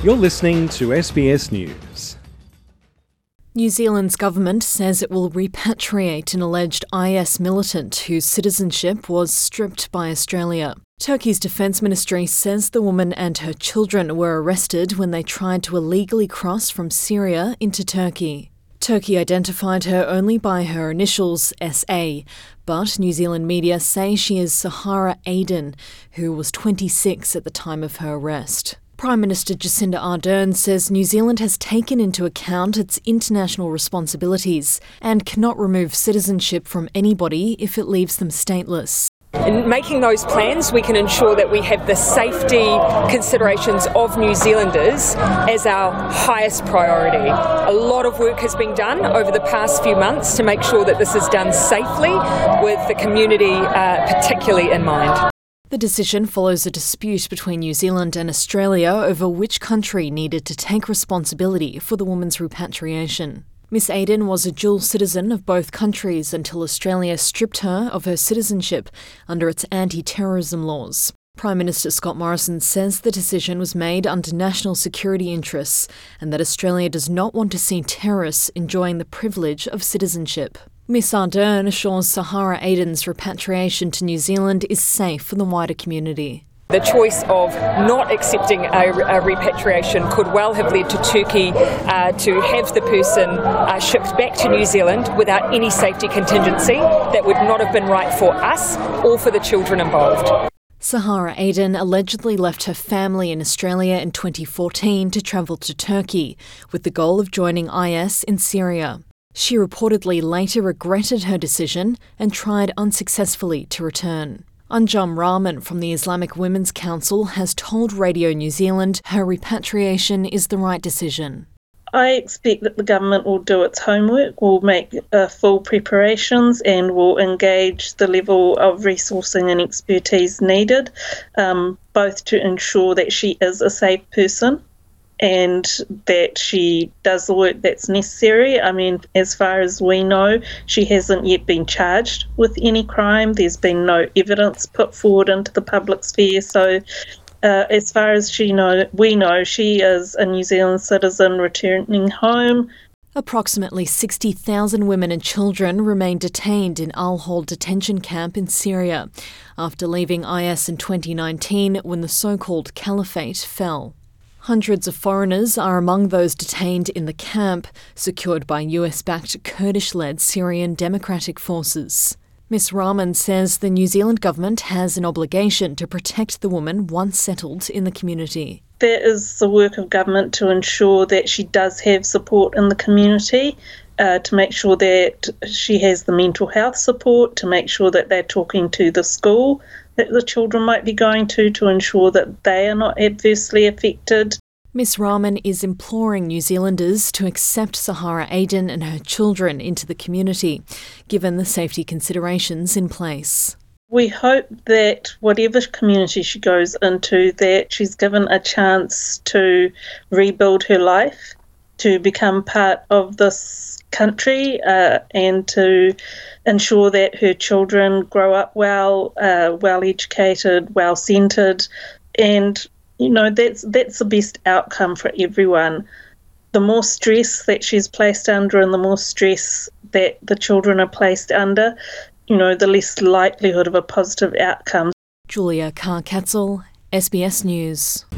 You're listening to SBS News. New Zealand's government says it will repatriate an alleged IS militant whose citizenship was stripped by Australia. Turkey's Defence Ministry says the woman and her children were arrested when they tried to illegally cross from Syria into Turkey. Turkey identified her only by her initials SA, but New Zealand media say she is Sahara Aden, who was 26 at the time of her arrest. Prime Minister Jacinda Ardern says New Zealand has taken into account its international responsibilities and cannot remove citizenship from anybody if it leaves them stateless. In making those plans, we can ensure that we have the safety considerations of New Zealanders as our highest priority. A lot of work has been done over the past few months to make sure that this is done safely with the community particularly in mind. The decision follows a dispute between New Zealand and Australia over which country needed to take responsibility for the woman's repatriation. Miss Aden was a dual citizen of both countries until Australia stripped her of her citizenship under its anti-terrorism laws. Prime Minister Scott Morrison says the decision was made under national security interests and that Australia does not want to see terrorists enjoying the privilege of citizenship. Miss Ardern assures Sahara Aden's repatriation to New Zealand is safe for the wider community. The choice of not accepting a repatriation could well have led to Turkey to have the person shipped back to New Zealand without any safety contingency. That would not have been right for us or for the children involved. Sahara Aden allegedly left her family in Australia in 2014 to travel to Turkey, with the goal of joining IS in Syria. She reportedly later regretted her decision and tried unsuccessfully to return. Anjum Rahman from the Islamic Women's Council has told Radio New Zealand her repatriation is the right decision. I expect that the government will do its homework, will make full preparations and will engage the level of resourcing and expertise needed, both to ensure that she is a safe person and that she does the work that's necessary. I mean, as far as we know, she hasn't yet been charged with any crime. There's been no evidence put forward into the public sphere. So as far as we know, she is a New Zealand citizen returning home. Approximately 60,000 women and children remain detained in Al-Hol detention camp in Syria after leaving IS in 2019 when the so-called caliphate fell. Hundreds of foreigners are among those detained in the camp, secured by US-backed Kurdish-led Syrian Democratic Forces. Ms. Rahman says the New Zealand government has an obligation to protect the woman once settled in the community. That is the work of government to ensure that she does have support in the community, to make sure that she has the mental health support, to make sure that they're talking to the school that the children might be going to ensure that they are not adversely affected. Ms. Rahman is imploring New Zealanders to accept Sahara Aden and her children into the community, given the safety considerations in place. We hope that whatever community she goes into, that she's given a chance to rebuild her life, to become part of this country, and to ensure that her children grow up well educated, well centred, and that's the best outcome for everyone. The more stress that she's placed under and the more stress that the children are placed under, the less likelihood of a positive outcome. Julia Carr-Katzel, SBS News.